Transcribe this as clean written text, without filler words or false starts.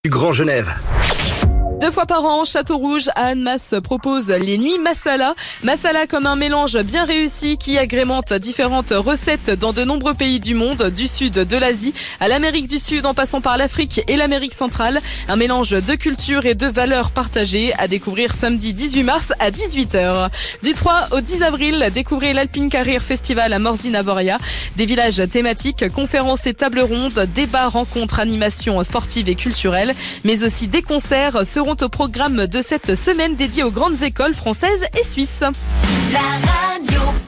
du Grand Genève. 2 fois par an, Château-Rouge à Annemasse propose les nuits Masala. Masala comme un mélange bien réussi qui agrémente différentes recettes dans de nombreux pays du monde, du sud de l'Asie à l'Amérique du Sud en passant par l'Afrique et l'Amérique centrale. Un mélange de culture et de valeurs partagées à découvrir samedi 18 mars à 18h. Du 3 au 10 avril, découvrez l'Alpine Career Festival à Morzine-Avoria. Des villages thématiques, conférences et tables rondes, débats, rencontres, animations sportives et culturelles, mais aussi des concerts seront au programme de cette semaine dédiée aux grandes écoles françaises et suisses. La radio.